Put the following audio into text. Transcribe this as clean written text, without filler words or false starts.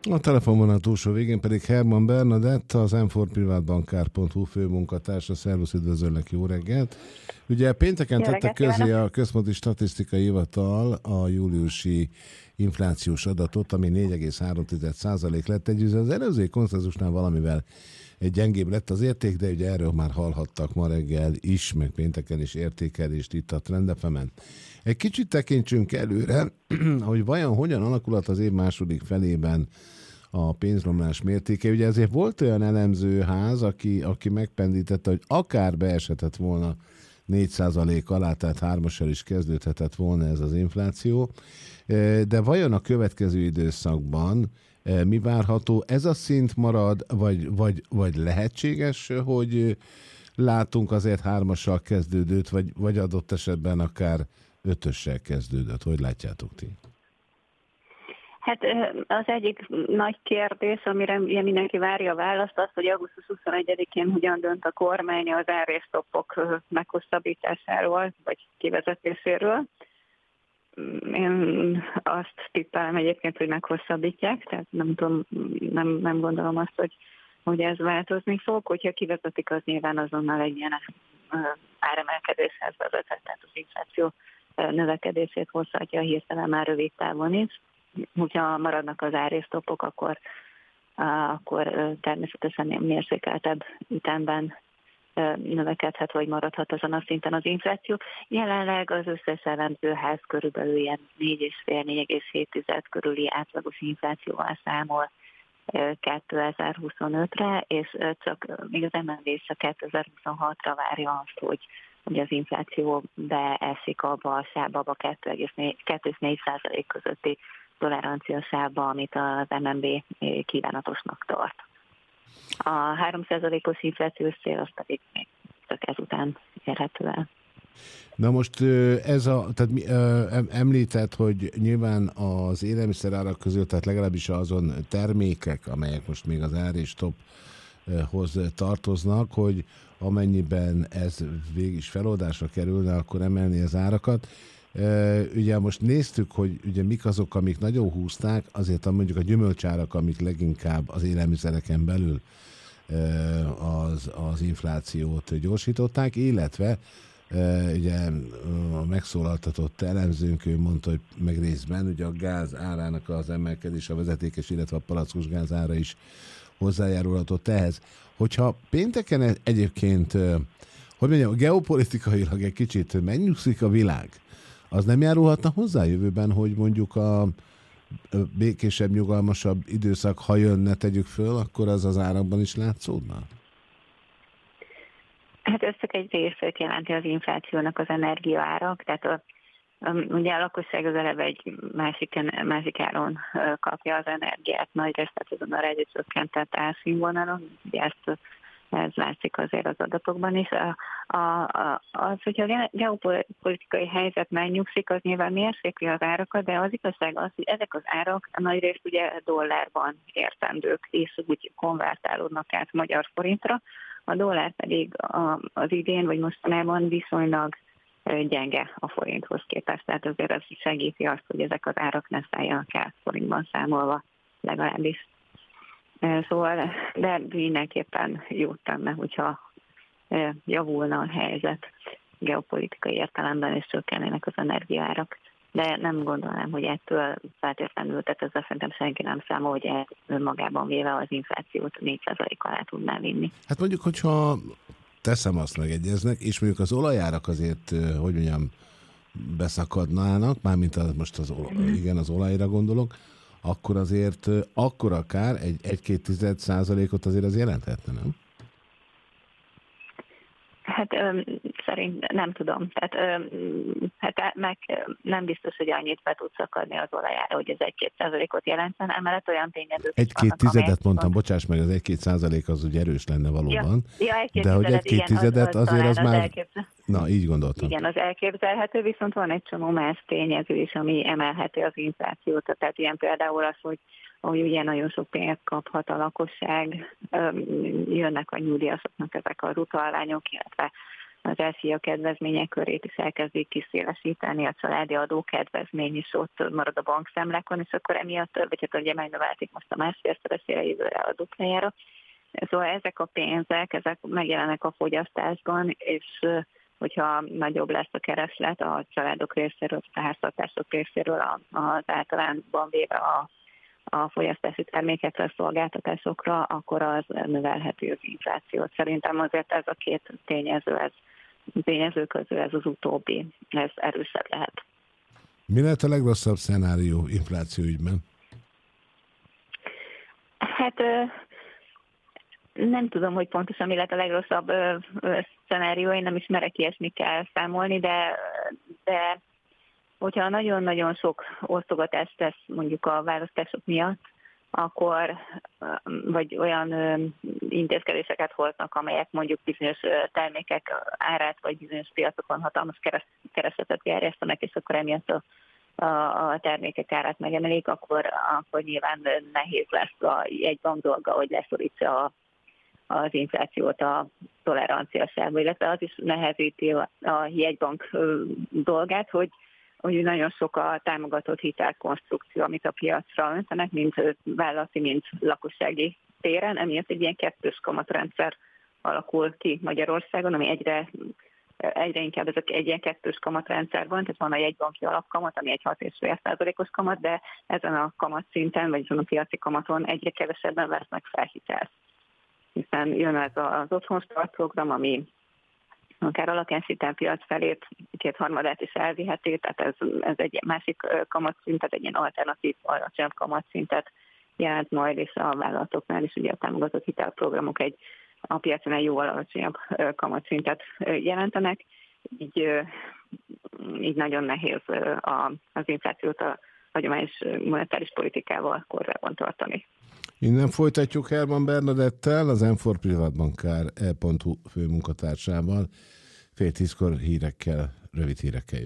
A telefonvonal túlsó végén pedig Herman Bernadett, az m4privatbankár.hu főmunkatársa. Szervusz, üdvözöllek, jó reggelt! Ugye pénteken Jó tette reggelt közé kívánok! a Központi Statisztikai Hivatal a júliusi inflációs adatot, ami 4,3% lett. Az előző konszenzusnál valamivel egy gyengébb lett az érték, de ugye erről már hallhattak ma reggel is, meg pénteken is értékelést itt a Trend FM-en. Egy kicsit tekintsünk előre, hogy vajon hogyan alakulhat az év második felében a pénzromlás mértéke. Ugye ezért volt olyan elemzőház, aki megpendítette, hogy akár beeshetett volna 4% alá, tehát 3-assal is kezdődhetett volna ez az infláció. De vajon a következő időszakban mi várható? Ez a szint marad, vagy lehetséges, hogy látunk azért 3-assal kezdődőt, vagy adott esetben akár 5-össel kezdődött? Hogy látjátok ti? Hát az egyik nagy kérdés, amire mindenki várja a választ, az, hogy augusztus 21-én hogyan dönt a kormány az árrésztoppok meghosszabbításáról, vagy kivezetéséről. Én azt tippelem egyébként, hogy meghosszabbítják, tehát nem tudom, nem gondolom azt, hogy ez változni fog. Hogyha kivezetik, az nyilván azonnal egy ilyen áremelkedéshez vezethet, tehát az infláció növekedését hozhatja hirtelen már rövid távon is. Hogyha maradnak az árrésztopok, akkor természetesen mérsékeltebb ütemben növekedhet, vagy maradhat azon a szinten az infláció. Jelenleg az összes elemzőház körülbelül ilyen 4,5-4,7 körüli átlagos inflációval számol 2025-re, és csak még az MNB is a 2026-ra várja azt, hogy az infláció beesik abba a sávba, abba 2,4% közötti tolerancia sávba, amit az MNB kívánatosnak tart. A 3%-os inflációs cél az pedig még csak ezután érhető el. Na most tehát említett, hogy nyilván az élelmiszerárak közül, tehát legalábbis azon termékek, amelyek most még az ár és tophoz tartoznak, hogy amennyiben ez végig is feloldásra kerülne, akkor emelni az árakat. Ugye most néztük, hogy ugye mik azok, amik nagyon húzták, azért mondjuk a gyümölcsárak, amik leginkább az élelmiszereken belül az inflációt gyorsították, illetve ugye a megszólaltatott elemzőnk, ő mondta, hogy meg részben ugye a gáz árának az emelkedés, a vezetékes, illetve a palackos gáz ára is hozzájárulhatott ehhez. Hogyha pénteken egyébként, hogy mondjam, geopolitikailag egy kicsit megnyugszik a világ, az nem járulhatna hozzá jövőben, hogy mondjuk a békésebb, nyugalmasabb időszak, ha jönne, tegyük föl, akkor az árakban is látszódna? Hát ez csak egy részét jelenti az inflációnak az energiaárak, tehát ugye a lakosság az eleve egy másik áron kapja az energiát, nagy részt, tehát azon a rezsicsökkentett árszínvonalon, ugye ez látszik azért az adatokban is. Az, hogyha a geopolitikai helyzet megnyugszik, az nyilván mérsékli az árakat, de az igazság az, hogy ezek az árak nagy részt ugye dollárban értendők, és úgy konvertálódnak át magyar forintra. A dollár pedig az idén vagy mostanában viszonylag gyenge a forinthoz képest, tehát azért ez segíti azt, hogy ezek az árak ne szálljanak el forintban számolva legalábbis. Szóval, de mindenképpen jót tenne, hogyha javulna a helyzet geopolitikai értelemben, és csökkennének az energiaárak. De nem gondolnám, hogy ettől feltétlenül, tehát ezzel szerintem senki nem számol, hogy önmagában véve az inflációt 4% alá tudná vinni. Hát mondjuk, hogyha teszem azt megegyeznek, és mondjuk az olajárak azért, hogy mondjam, beszakadnának, mármint most az olajra gondolok, akkor azért akkor akár 1-2% azért az jelenthetne, nem? Hát szerint nem tudom. Tehát nem biztos, hogy annyit be tud szakadni az olajára, hogy ez 1-2%-ot jelentsen, emellett olyan tényezők is vannak, 1-2 mondtam, bocsáss meg, az 1-2% az ugye erős lenne valóban. Ja, de hogy 1-2 azért az már... Na, így gondoltam. Igen, az elképzelhető, viszont van egy csomó más tényező is, ami emelheti az inflációt. Tehát ilyen például az, hogy ugye nagyon sok pénzt kaphat a lakosság, jönnek a nyugdíjasoknak ezek az utalványok, illetve az LCA kedvezmények körét is elkezdik kiszélesíteni, a családi adókedvezmény is ott marad a bankszámlákon, és akkor emiatt, vagy hát ugye megnövelték most a másfélszeresére jövőre a duplájára. Szóval ezek a pénzek, ezek megjelennek a fogyasztásban, és hogyha nagyobb lesz a kereslet a családok részéről, a háztartások részéről az általánban véve a fogyasztási termékekre, szolgáltatásokra, akkor az növelheti az inflációt. Szerintem azért ez a két tényező közül ez az utóbbi, ez erősebb lehet. Mi lehet a legrosszabb szenárió infláció ügyben? Hát nem tudom, hogy pontosan mi lett a legrosszabb szenárió, én nem is merek ilyesmikkel számolni, de hogyha nagyon-nagyon sok osztogatást tesz mondjuk a választások miatt, akkor vagy olyan intézkedéseket hoznak, amelyek mondjuk bizonyos termékek árát, vagy bizonyos piacokon hatalmas keresletet gerjesztenek, és akkor emiatt a termékek árát megemelik, akkor nyilván nehéz lesz a jegybank dolga, hogy leszorítsa az inflációt a toleranciaságba, illetve az is nehezíti a jegybank dolgát, hogy nagyon sok a támogatott hitelkonstrukció, amit a piacra öntenek, mint vállalati, mint lakossági téren. Emiatt egy ilyen kettős kamatrendszer alakul ki Magyarországon, ami egyre inkább ezek egy ilyen kettős kamatrendszer van, tehát van a jegybanki alapkamat, ami egy 6,5%-os kamat, de ezen a kamatszinten, vagy ezen a piaci kamaton egyre kevesebben vesznek fel hitelt. Hiszen jön ez az otthonstart program, ami akár a lakáshitelpiac felét, 2/3 is elviheti, tehát ez egy másik kamatszintet, egy ilyen alternatív, alacsonyabb kamatszintet jelent majd, és a vállalatoknál is ugye a támogatott hitelprogramok a piacon egy jóval alacsonyabb kamatszintet jelentenek, így nagyon nehéz az inflációt a hagyományos monetáris politikával kordában tartani. Innen folytatjuk Herman Bernadettel, az M4 Privatbankár.hu főmunkatársával, 9:30 hírekkel, rövid hírekkel.